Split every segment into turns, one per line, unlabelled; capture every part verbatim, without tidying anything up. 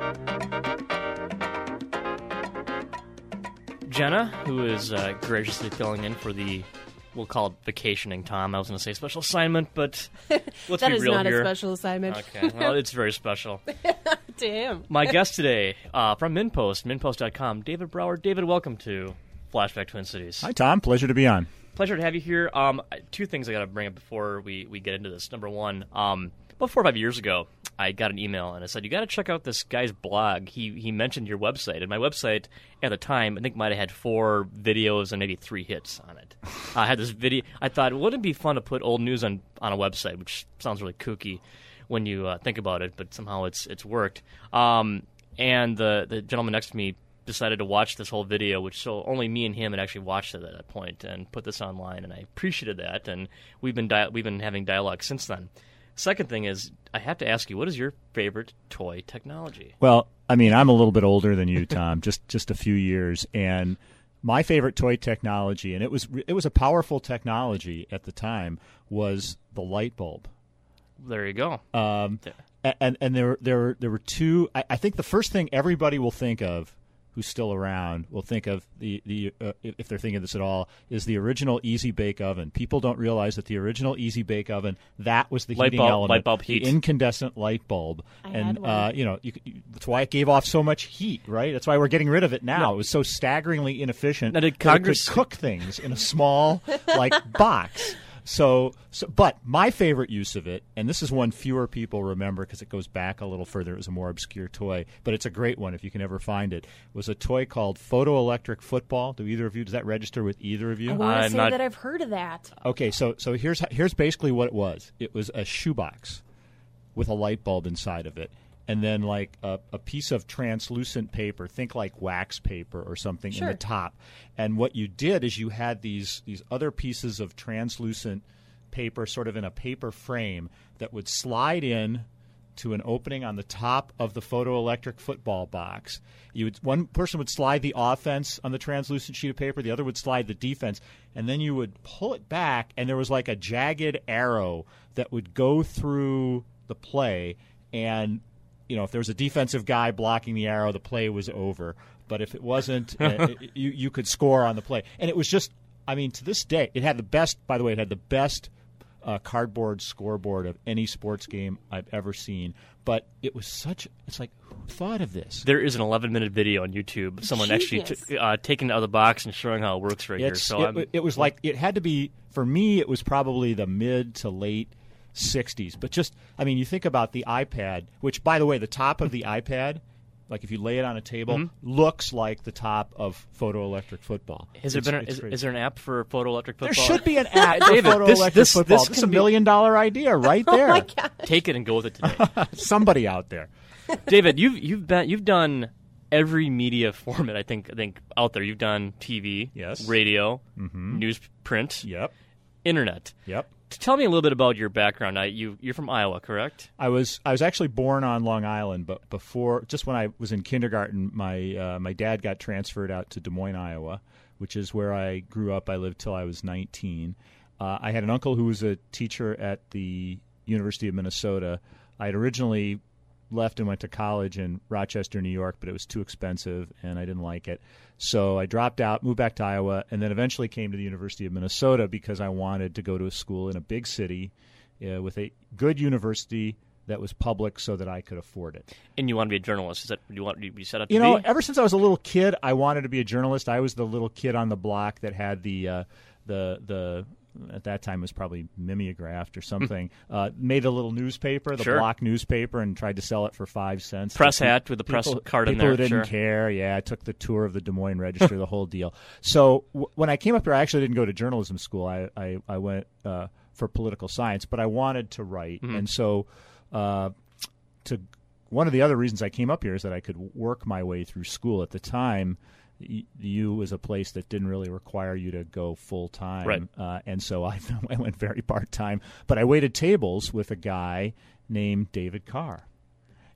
Jenna, who is uh, graciously filling in for the, we'll call it vacationing Tom. I was going to say special assignment, but let's
that
be
is
real
not
here.
a special assignment.
Okay, well, it's very special.
To him.
My guest today uh, from MinnPost, Minnpost dot com, David Brower. David, welcome to Flashback Twin Cities.
Hi, Tom. Pleasure to be on.
Pleasure to have you here. Um, two things I got to bring up before we, we get into this. Number one, um, about four or five years ago, I got an email and it said, you got to check out this guy's blog. He he mentioned your website. And my website at the time, I think, might have had four videos and maybe three hits on it. I had this video. I thought, wouldn't it be fun to put old news on, on a website, which sounds really kooky when you uh, think about it, but somehow it's it's worked. Um, and the, the gentleman next to me decided to watch this whole video, which so only me and him had actually watched it at that point, and put this online, and I appreciated that, and we've been di- we've been having dialogue since then. Second thing is, I have to ask you, what is your favorite toy technology?
Well, I mean, I'm a little bit older than you, Tom, just just a few years, and my favorite toy technology, and it was it was a powerful technology at the time, was the light bulb.
There you go.
Um, and and there there there were two. I, I think the first thing everybody will think of, who's still around, will think of the the uh, if they're thinking of this at all, is the original Easy Bake Oven. People don't realize that the original Easy Bake Oven, that was the
light
heating
bulb,
element,
light bulb heat.
The incandescent light bulb,
I
and
had one.
uh, you know you, you, that's why it gave off so much heat, right? That's why we're getting rid of it now.
No.
It was so staggeringly inefficient
Now, did
that
Congress-
it could cook things in a small like box. So, so, but my favorite use of it, and this is one fewer people remember because it goes back a little further. It was a more obscure toy, but it's a great one if you can ever find it. Was a toy called photoelectric football. Do either of you? Does that register with either of you?
I want to
I'm
say
not-
that I've heard of that.
Okay, so so here's here's basically what it was. It was a shoebox with a light bulb inside of it, and then like a, a piece of translucent paper, think like wax paper or something,
Sure.
in the top. And what you did is you had these these other pieces of translucent paper sort of in a paper frame that would slide in to an opening on the top of the photoelectric football box. You would, one person would slide the offense on the translucent sheet of paper, the other would slide the defense, and then you would pull it back, and there was like a jagged arrow that would go through the play, and you know, if there was a defensive guy blocking the arrow, the play was over. But if it wasn't, uh, it, you, you could score on the play. And it was just, I mean, to this day, it had the best, by the way, it had the best uh, cardboard scoreboard of any sports game I've ever seen. But it was such, it's like, who thought of this?
There is an eleven-minute video on YouTube. Someone actually
Genius.
t- uh, taking it out of the box and showing how it works right here.
It's,
So I'm,
it, it was like, it had to be, for me, it was probably the mid to late sixties. But just, I mean, you think about the iPad, which, by the way, the top of the iPad, like if you lay it on a table,
Mm-hmm.
looks like the top of photoelectric football.
Has there
It's-
been a,
it's
is,
crazy.
is there an app for photoelectric football?
There should be an app for
David, this-
photoelectric
this-
football.
this
This is a
can be-
million dollar idea right there.
Oh my God.
Take it and go with it today.
Somebody out there.
David, you've you've been you've done every media format I think I think out there. You've done T V,
Yes.
radio, newsprint,
Yep.
internet.
Yep.
Tell me a little bit about your background. I, you you're from Iowa, correct?
I was I was actually born on Long Island, but before, just when I was in kindergarten, my uh, my dad got transferred out to Des Moines, Iowa, which is where I grew up. I lived till I was nineteen. Uh, I had an uncle who was a teacher at the University of Minnesota. I had originally left and went to college in Rochester, New York, but it was too expensive and I didn't like it. So I dropped out, moved back to Iowa, and then eventually came to the University of Minnesota because I wanted to go to a school in a big city uh, with a good university that was public so that I could afford it.
And you want to be a journalist? Is that what you want to be set up to
You know,
be?
ever since I was a little kid, I wanted to be a journalist. I was the little kid on the block that had the uh, the the at that time it was probably mimeographed or something. uh, made a little newspaper, the
Sure.
block newspaper, and tried to sell it for five cents.
Press
to pe-
hat with the press
people-
card in
people
there,
who didn't
sure.
care. Yeah, I took the tour of the Des Moines Register, the whole deal. So w- when I came up here, I actually didn't go to journalism school. I I, I went uh, for political science, but I wanted to write,
Mm-hmm.
and so. Uh, to one of the other reasons I came up here is that I could work my way through school. At the time, y- U was a place that didn't really require you to go full time,
Right.
uh, and so I, I went very part time. But I waited tables with a guy named David Carr,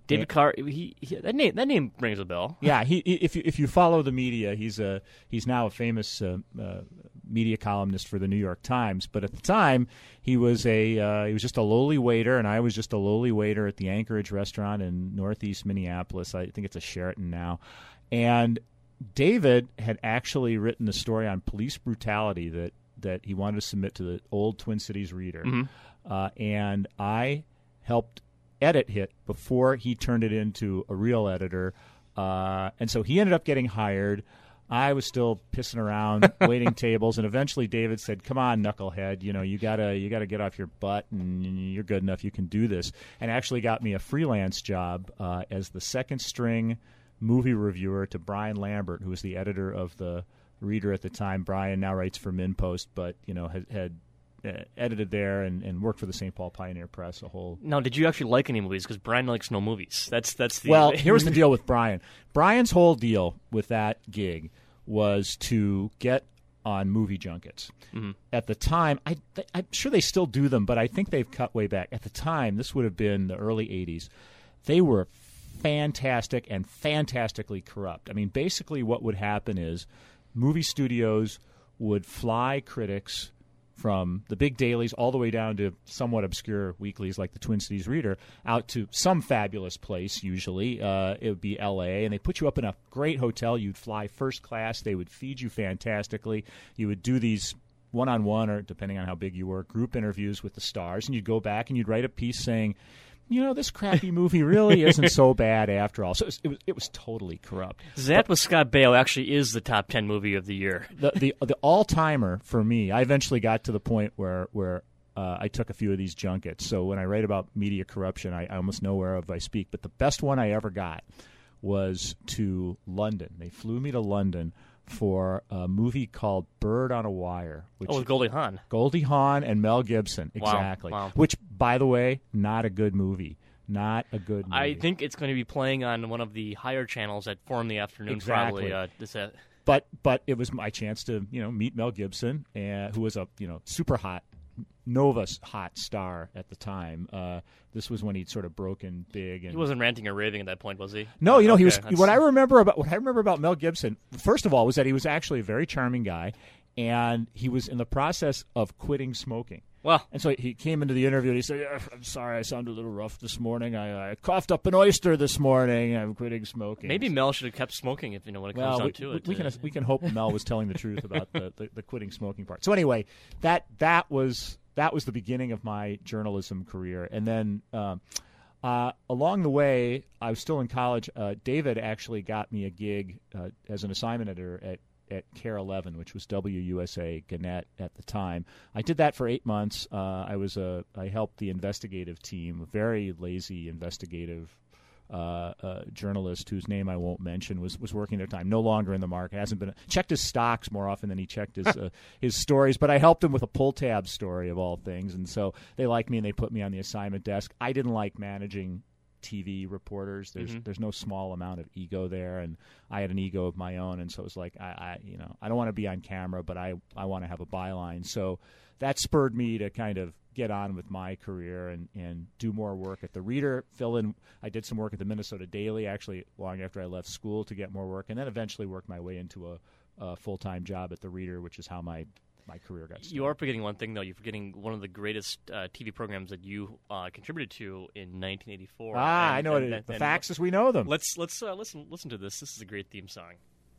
David Carr, he, he that name that name rings a bell.
Yeah, he, if you if you follow the media, he's a he's now a famous uh, uh, media columnist for the New York Times. But at the time, he was a uh, he was just a lowly waiter, and I was just a lowly waiter at the Anchorage restaurant in Northeast Minneapolis. I think it's a Sheraton now. And David had actually written a story on police brutality that that he wanted to submit to the old Twin Cities Reader,
mm-hmm.
uh, and I helped edit it before he turned it into a real editor, uh, and so he ended up getting hired. I was still pissing around, waiting tables, and eventually David said, "Come on, knucklehead, you know you gotta you gotta get off your butt, and you're good enough. You can do this." And actually got me a freelance job uh, as the second string movie reviewer to Brian Lambert, who was the editor of the Reader at the time. Brian now writes for MinPost, but you know had. had Uh, edited there and, and worked for the Saint Paul Pioneer Press. A whole.
Now, did you actually like any movies? Because Brian likes no movies. That's that's the.
Well, here's the deal with Brian. Brian's whole deal with that gig was to get on movie junkets.
Mm-hmm.
At the time, I, I'm sure they still do them, but I think they've cut way back. At the time, this would have been the early eighties. They were fantastic and fantastically corrupt. I mean, basically, what would happen is movie studios would fly critics from the big dailies all the way down to somewhat obscure weeklies like the Twin Cities Reader out to some fabulous place, usually. Uh, it would be L A, and they put you up in a great hotel. You'd fly first class. They would feed you fantastically. You would do these one-on-one, or depending on how big you were, group interviews with the stars, and you'd go back and you'd write a piece saying, you know, this crappy movie really isn't so bad after all. So it was, it was, it was totally corrupt.
That with Scott Baio actually is the top ten movie of the year.
The the, the all-timer for me, I eventually got to the point where, where uh, I took a few of these junkets. So when I write about media corruption, I, I almost know whereof I speak. But the best one I ever got was to London. They flew me to London for a movie called Bird on a Wire. Which
oh, with Goldie Hawn.
Goldie Hawn and Mel Gibson,
Wow,
exactly.
wow.
Which, by the way, not a good movie. Not a good movie.
I think it's going to be playing on one of the higher channels at four in the afternoon,
Exactly.
probably. Uh, this, uh,
But but it was my chance to you know meet Mel Gibson, uh, who was a you know super hot, Nova hot star at the time. Uh, this was when he'd sort of broken big. And
he wasn't ranting or raving at that point, was he?
No, you know,
okay,
he was.
that's-
What I remember about what I remember about Mel Gibson, first of all, was that he was actually a very charming guy, and he was in the process of quitting smoking.
Well,
And so he came into the interview and he said, "Yeah, I'm sorry, I sounded a little rough this morning. I, I coughed up an oyster this morning. I'm quitting smoking."
maybe Mel should have kept smoking if you know when it comes
Well,
down
we,
to
we,
it.
we can
Uh,
we can hope Mel was telling the truth about the, the, the quitting smoking part. So anyway, that that was that was the beginning of my journalism career, and then um, uh, along the way, I was still in college. Uh, David actually got me a gig uh, as an assignment editor at. at C A R E eleven, which was W U S A Gannett at the time. I did that for eight months. Uh, I was a I helped the investigative team, a very lazy investigative uh, uh, journalist whose name I won't mention was was working at the time. No longer in the market. Hasn't been checked his stocks more often than he checked his uh, his stories. But I helped him with a pull tab story of all things, and so they liked me and they put me on the assignment desk. I didn't like managing T V reporters. There's
Mm-hmm.
there's no small amount of ego there, and I had an ego of my own, and so it was like I, I you know I don't want to be on camera, but I I want to have a byline. So that spurred me to kind of get on with my career and, and do more work at the Reader. Fill in. I did some work at the Minnesota Daily actually long after I left school to get more work, and then eventually worked my way into a, a full time job at the Reader, which is how my my career got started.
You are forgetting one thing, though. You're forgetting one of the greatest uh, T V programs that you uh, contributed to in nineteen eighty-four.
Ah,
And-
I know
and-
it.
and-
The
and
facts as we know them.
Let's let's uh, listen listen to this. This is a great theme song.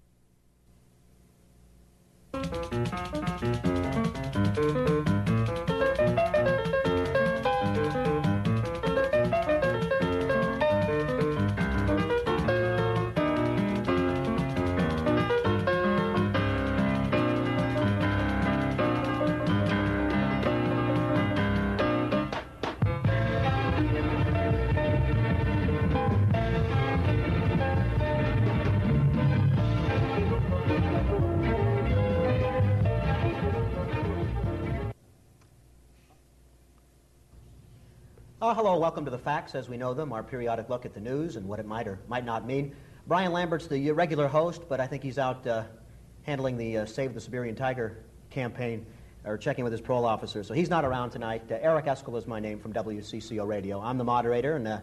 Uh, hello, welcome to the Facts as we know them, our periodic look at the news and what it might or might not mean. Brian Lambert's the regular host, but I think he's out uh, handling the uh, Save the Siberian Tiger campaign, or checking with his parole officer, so he's not around tonight. Uh, Eric Eskel is my name from W C C O Radio. I'm the moderator, and uh,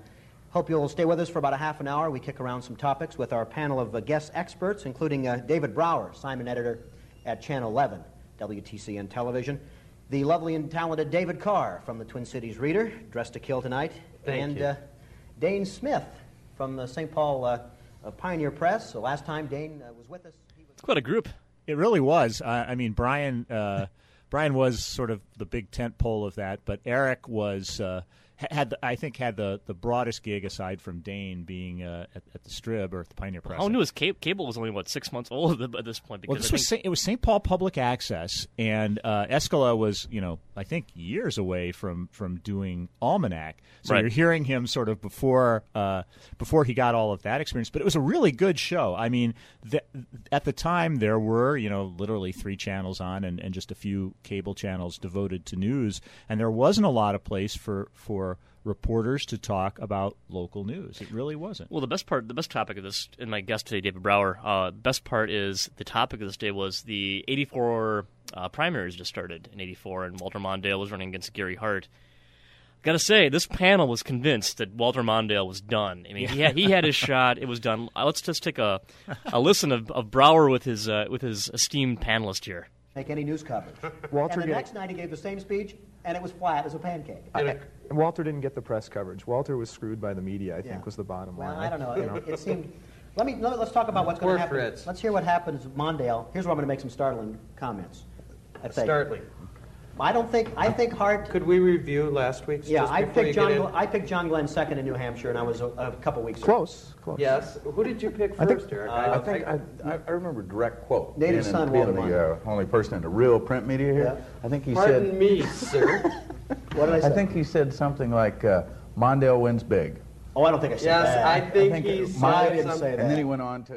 Hope you'll stay with us for about a half an hour. We kick around some topics with our panel of uh, guest experts, including uh, David Brower, Simon editor at Channel eleven, W T C N Television. The lovely and talented David Carr from the Twin Cities Reader, dressed to kill tonight.
Thank
and
you.
Uh, Dane Smith from the Saint Paul uh, uh, Pioneer Press. So last time Dane uh, was with us. He was
It's quite a group.
It really was. Uh, I mean, Brian uh, Brian was sort of the big tent pole of that, but Eric was uh, had the, I think had the, the broadest gig aside from Dane being uh, at, at the Strib or at the Pioneer Press.
How new is Cable? Cable was only what six months old at this point. Because
Well, this
I
was
think,
Sa- it was Saint Paul Public Access, and uh, Escala was, you know, I think years away from, from doing Almanac. So
Right.
you're hearing him sort of before uh, before he got all of that experience. But it was a really good show. I mean, th- at the time there were, you know, literally three channels on and, and just a few cable channels devoted to news, and there wasn't a lot of place for for reporters to talk about local news. It really wasn't.
Well, the best part, the best topic of this, and my guest today, David Brower, uh, best part is the topic of this day was the eighty-four uh, primaries just started in eighty-four, and Walter Mondale was running against Gary Hart. Got to say, this panel was convinced that Walter Mondale was done. I mean, he had, he had his shot. It was done. Uh, let's just take a a listen of, of Brower with his uh, with his esteemed panelist here.
make any news coverage.
Walter
and the
get-
next night he gave the same speech, and it was flat as a pancake.
I, Walter didn't get the press coverage. Walter was screwed by the media, I think,
Yeah.
was the bottom
Well,
line.
I don't know.
You
It, it seemed. Let me let, let's talk about what's going
Poor
to happen.
Fritz.
Let's hear what happens with Mondale. Here's where I'm going to make some startling comments. I think.
Startling.
I don't think. I think Hart.
Could we review last week's?
Yeah,
just
I
before you
picked
get
John.
in?
Gl- I picked John Glenn second in New Hampshire, and I was a, a couple weeks.
Close, close.
Yes. Who did you pick
I think-
first, Eric?
I think I,
I, I remember direct quote.
Native
being,
son,
in, being
Walter
the uh, only person in the real print media here.
Yeah.
I think he
Pardon
said.
me, sir.
What did I say?
I think he said something like, uh, "Mondale wins big,"
Oh, I don't think I said
Yes,
that.
I think,
think
he
it-
said
my-
I didn't
something.
say that.
and then he went on to.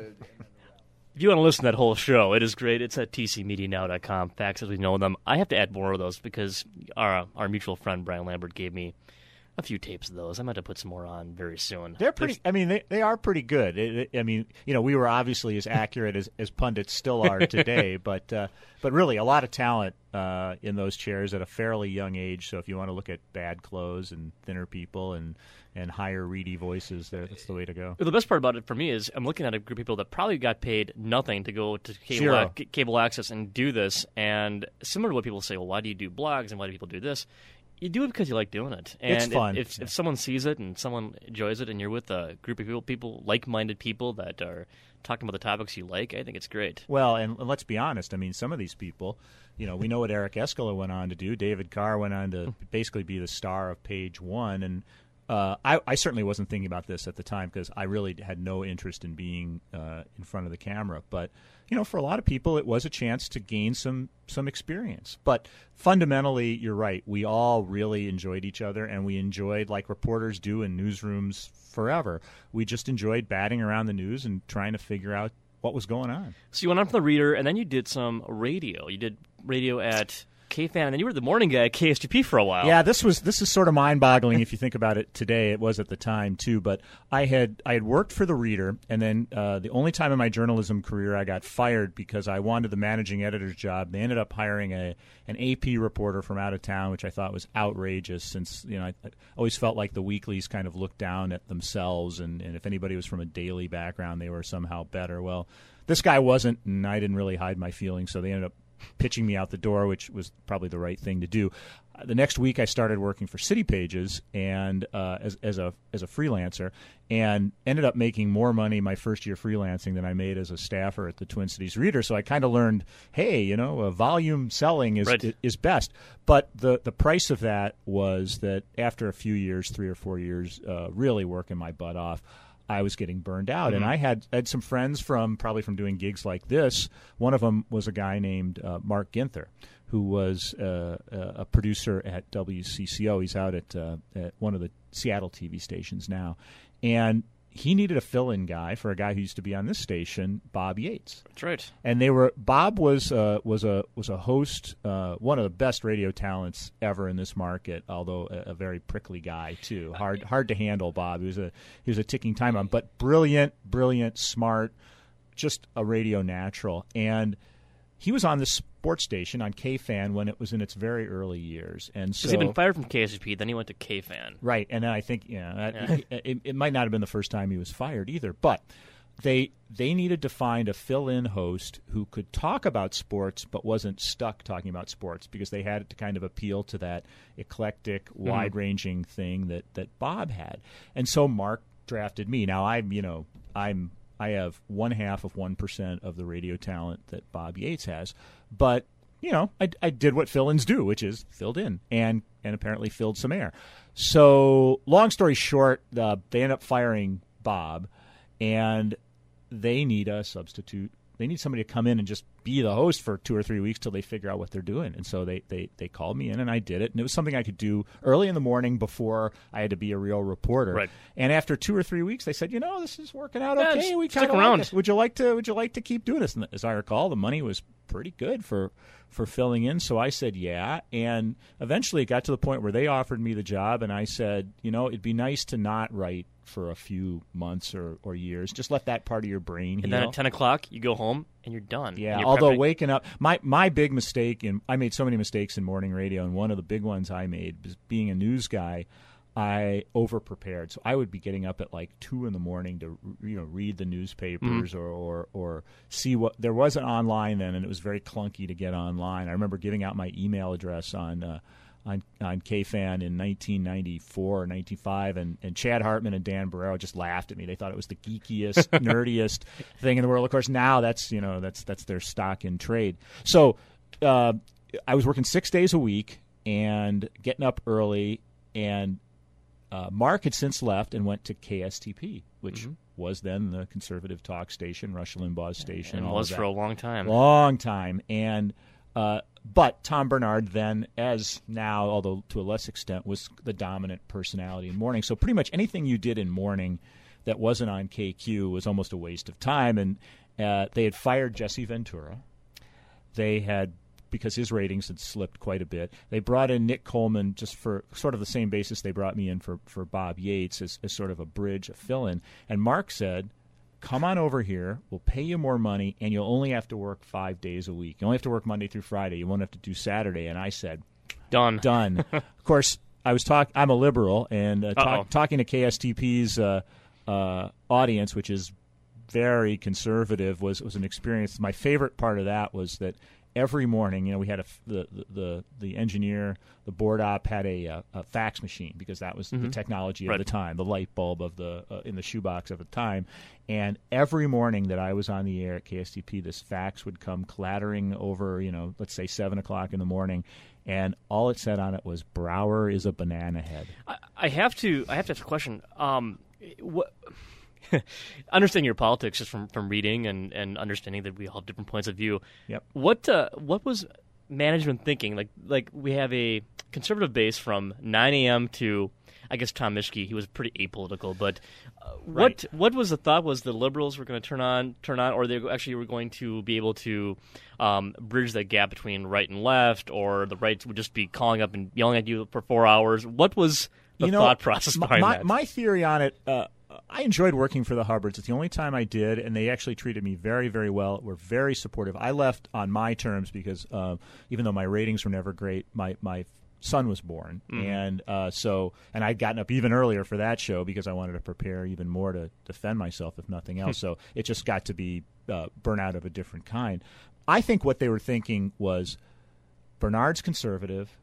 If you want to listen to that whole show, it is great. It's at t c media now dot com. Facts as we know them. I have to add more of those because our our mutual friend Brian Lambert gave me a few tapes of those. I'm going to put some more on very soon.
They're pretty. I mean, they, they are pretty good. It, it- I mean, you know, we were obviously as accurate as, as pundits still are today, but uh, but really a lot of talent uh, in those chairs at a fairly young age. So if you want to look at bad clothes and thinner people and, and higher reedy voices, there that's the way to go.
The best part about it for me is I'm looking at a group of people that probably got paid nothing to go to cable,
Zero.
ac- cable access and do this. And similar to what people say, well, why do you do blogs and why do people do this? You do it because you like doing it. And
It's
if-
fun.
If,
Yeah.
if someone sees it and someone enjoys it and you're with a group of people, people like-minded people that are talking about the topics you like, I think it's great.
Well, and, and let's be honest. I mean, some of these people, you know, we know what Eric Escala went on to do. David Carr went on to basically be the star of Page One, and uh, I, I certainly wasn't thinking about this at the time because I really had no interest in being uh, in front of the camera. But you know, for a lot of people, it was a chance to gain some some experience. But fundamentally, you're right. We all really enjoyed each other, and we enjoyed, like reporters do in newsrooms forever. We just enjoyed batting around the news and trying to figure out what was going on.
So you went on from the Reader, and then you did some radio. You did radio at K F A N, and then you were the morning guy at K S T P for a while.
Yeah, this was this is sort of mind-boggling if you think about it today. It was at the time too, but I had I had worked for the Reader, and then uh, the only time in my journalism career I got fired because I wanted the managing editor's job. They ended up hiring a an A P reporter from out of town, which I thought was outrageous. Since you know, I, I always felt like the weeklies kind of looked down at themselves, and, and if anybody was from a daily background, they were somehow better. Well, this guy wasn't, and I didn't really hide my feelings, so they ended up pitching me out the door, which was probably the right thing to do. Uh, the next week, I started working for City Pages and uh, as, as a as a freelancer, and ended up making more money my first year freelancing than I made as a staffer at the Twin Cities Reader. So I kind of learned, hey, you know, uh, volume selling is,
Right.
is is best. But the the price of that was that after a few years, three or four years, uh, really working my butt off, I was getting burned out.
Mm-hmm.
And I had had some friends from probably from doing gigs like this. One of them was a guy named uh, Mark Ginther, who was uh, a producer at W C C O. He's out at, uh, at one of the Seattle T V stations now. And he needed a fill-in guy for a guy who used to be on this station, Bob Yates.
That's right.
And they were Bob was uh, was a was a host, uh, one of the best radio talents ever in this market. Although a, a very prickly guy too, hard hard to handle. Bob, he was a he was a ticking time bomb, but brilliant, brilliant, smart, just a radio natural. And he was on the sports station on K-Fan when it was in its very early years. And so
Because he'd been fired from K S T P, then he went to K-Fan.
Right, and then I think yeah, that-
Yeah.
It, it might not have been the first time he was fired either, but they they needed to find a fill-in host who could talk about sports but wasn't stuck talking about sports because they had to kind of appeal to that eclectic,
Mm-hmm.
wide-ranging thing that, that Bob had. And so Mark drafted me. Now I'm, you know, I'm I have one half of one percent of the radio talent that Bob Yates has, but you know, I, I did what fill-ins do, which is filled in and and apparently filled some air. So long story short, uh, they end up firing Bob, and they need a substitute. They need somebody to come in and just be the host for two or three weeks till they figure out what they're doing. And so they, they, they called me in, and I did it. And it was something I could do early in the morning before I had to be a real reporter.
Right.
And after two or three weeks, they said, you know, this is working out
Yeah,
okay.
just
We
stick
kind of
around.
like it. Would you like to? Would you like to keep doing this? And as I recall, the money was pretty good for for filling in. So I said, yeah. And eventually, it got to the point where they offered me the job, and I said, you know, it'd be nice to not write for a few months or, or years. Just let that part of your brain heal.
And then at ten o'clock, you go home and you're done.
Yeah,
And you're
although
prepping-
waking up, my my big mistake, in I made so many mistakes in morning radio, and one of the big ones I made was being a news guy. I over prepared, so I would be getting up at like two in the morning to you know read the newspapers
Mm-hmm.
or, or or see what there wasn't online then, and it was very clunky to get online. I remember giving out my email address on. Uh, On, on K-Fan in nineteen ninety-four or ninety-five, and, and Chad Hartman and Dan Barrero just laughed at me. They thought it was the geekiest, nerdiest thing in the world. Of course, now that's you know that's that's their stock in trade. So uh, I was working six days a week and getting up early, and uh, Mark had since left and went to K S T P, which
Mm-hmm.
was then the conservative talk station, Rush Limbaugh's station.
and
all
was
of that.
for a long time.
Long time. And uh, but Tom Bernard then, as now, although to a less extent, was the dominant personality in morning. So pretty much anything you did in morning that wasn't on K Q was almost a waste of time. And uh, they had fired Jesse Ventura. They had, because his ratings had slipped quite a bit, they brought in Nick Coleman just for sort of the same basis they brought me in for, for Bob Yates as, as sort of a bridge, a fill-in. And Mark said, come on over here, we'll pay you more money, and you'll only have to work five days a week. You only have to work Monday through Friday. You won't have to do Saturday. And I said,
Done.
done. Of course, I was talk. I'm a liberal, and uh,
Uh-oh.
talk, talking to K S T P's uh, uh, audience, which is very conservative, was was an experience. My favorite part of that was that every morning, you know, we had a f- the, the the the engineer, the board op had a, uh, a fax machine because that was the technology of
Right.
the time, the light bulb of the uh, in the shoebox of the time. And every morning that I was on the air at K S T P, this fax would come clattering over, you know, let's say seven o'clock in the morning, and all it said on it was "Brower is a banana head."
I, I have to. I have to ask a question. Um, what? Understanding your politics just from, from reading and, and understanding that we all have different points of view.
Yep.
What uh, what was management thinking? Like like we have a conservative base from nine a.m. to, I guess, Tom Mischke. He was pretty apolitical, but uh, what what was the thought? Was the liberals were going to turn on turn on, or they actually were going to be able to um, bridge that gap between right and left, or the right would just be calling up and yelling at you for four hours? What was the
you know,
thought process
my,
behind
my,
that?
My theory on it, uh, I enjoyed working for the Hubbards. It's the only time I did, and they actually treated me very, very well. Were very supportive. I left on my terms because uh, even though my ratings were never great, my my son was born,
Mm-hmm.
and uh, so and I'd gotten up even earlier for that show because I wanted to prepare even more to defend myself, if nothing else. So it just got to be uh, burnout of a different kind. I think what they were thinking was Bernard's conservative.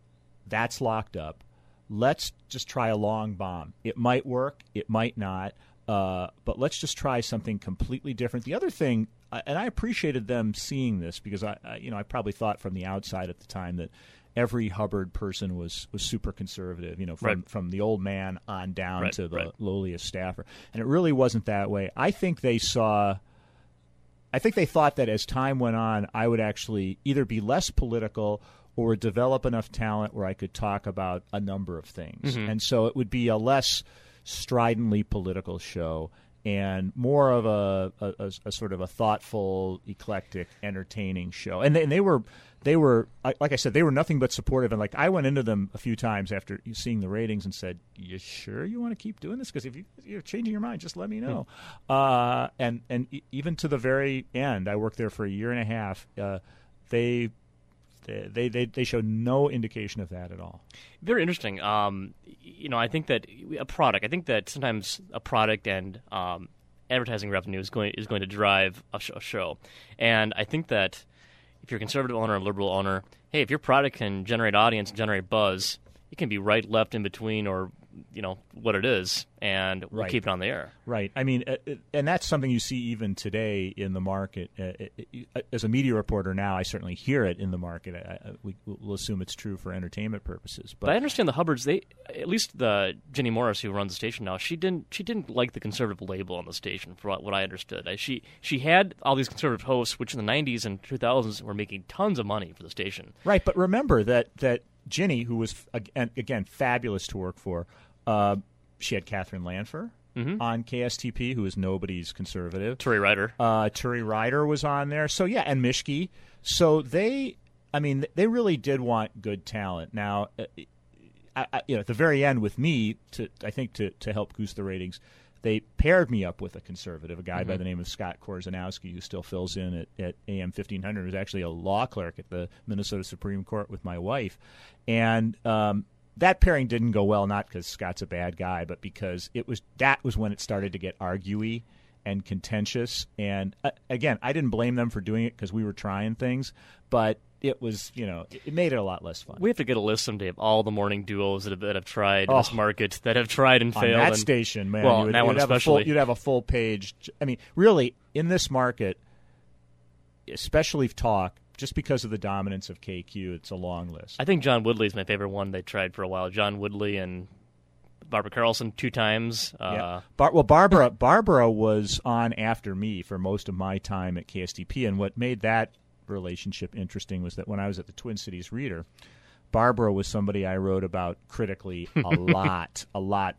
That's locked up. Let's just try a long bomb. It might work. It might not. Uh, but let's just try something completely different. The other thing, uh, and I appreciated them seeing this because I, I, you know, I probably thought from the outside at the time that every Hubbard person was, was super conservative. You know, from
Right.
from the old man on down
Right,
to the
right.
lowliest staffer, and it really wasn't that way. I think they saw. I think they thought that as time went on, I would actually either be less political or develop enough talent where I could talk about a number of things.
Mm-hmm.
And so it would be a less stridently political show and more of a, a, a, a sort of a thoughtful, eclectic, entertaining show. And they, and they were, they were like I said, they were nothing but supportive. And like I went into them a few times after seeing the ratings and said, "You sure you want to keep doing this? Because if you, you're changing your mind, just let me know." uh, and and e- even to the very end, I worked there for a year and a half. Uh, they. They, they they showed no indication of that at all.
Very interesting. Um, you know, I think that a product. I think that sometimes a product and um, advertising revenue is going is going to drive a, sh- a show. And I think that if you're a conservative owner or liberal owner, hey, if your product can generate audience, generate buzz, it can be right, left, in between, or you know what it is, and we'll
Right.
keep it on the air.
Right. I mean, uh, uh, and that's something you see even today in the market. Uh, uh, as a media reporter now, I certainly hear it in the market. I, I, we, we'll assume it's true for entertainment purposes. But,
But I understand the Hubbards. They, at least the Jenny Morris, who runs the station now, she didn't. She didn't like the conservative label on the station, for what, what I understood. I, she she had all these conservative hosts, which in the nineties and two thousands were making tons of money for the station.
right. But remember that that Ginny, who was again, again fabulous to work for, uh, she had Catherine Lanfer
Mm-hmm.
on K S T P, who is nobody's conservative.
Turi Ryder.
Uh, Turi Ryder was on there. So, yeah, and Mishke. So they, I mean, they really did want good talent. Now, uh, I, I, you know, at the very end with me, to I think to, to help goose the ratings, they paired me up with a conservative, a guy
Mm-hmm.
by the name of Scott Korzanowski, who still fills in at, at A M fifteen hundred, who's actually a law clerk at the Minnesota Supreme Court with my wife. And um, that pairing didn't go well, not because Scott's a bad guy, but because it was that was when it started to get arguey and contentious. And uh, again, I didn't blame them for doing it because we were trying things, but it was, you know, it, it made it a lot less fun.
We have to get a list someday of all the morning duos that have, that have tried in
Oh.
this market, that have tried and
On
failed.
that
and,
station, man,
well,
you would,
that
you'd
one
have a full,
especially.
you'd have a full page. I mean, really, in this market, especially talk, just because of the dominance of K Q, it's a long list.
I think John Woodley is my favorite one they tried for a while. John Woodley and Barbara Carlson two times. Uh,
Yeah. Bar- well, Barbara Barbara was on after me for most of my time at K S T P, and what made that relationship interesting was that when I was at the Twin Cities Reader, Barbara was somebody I wrote about critically a lot, a lot